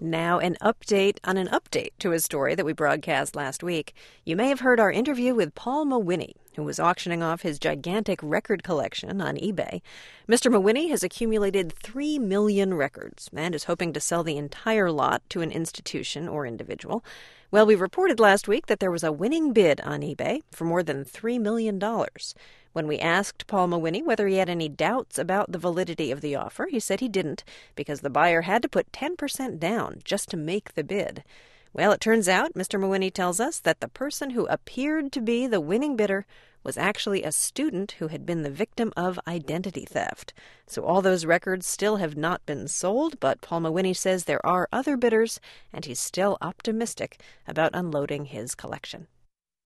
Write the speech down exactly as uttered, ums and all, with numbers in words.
Now, an update on an update to a story that we broadcast last week. You may have heard our interview with Paul Mawhinney, who was auctioning off his gigantic record collection on eBay. Mister Mawhinney has accumulated three million records and is hoping to sell the entire lot to an institution or individual. Well, we reported last week that there was a winning bid on eBay for more than three million dollars. When we asked Paul Mawhinney whether he had any doubts about the validity of the offer, he said he didn't, because the buyer had to put ten percent down just to make the bid. Well, it turns out, Mister Mawhinney tells us, that the person who appeared to be the winning bidder was actually a student who had been the victim of identity theft. So all those records still have not been sold, but Paul Mawhinney says there are other bidders, and he's still optimistic about unloading his collection.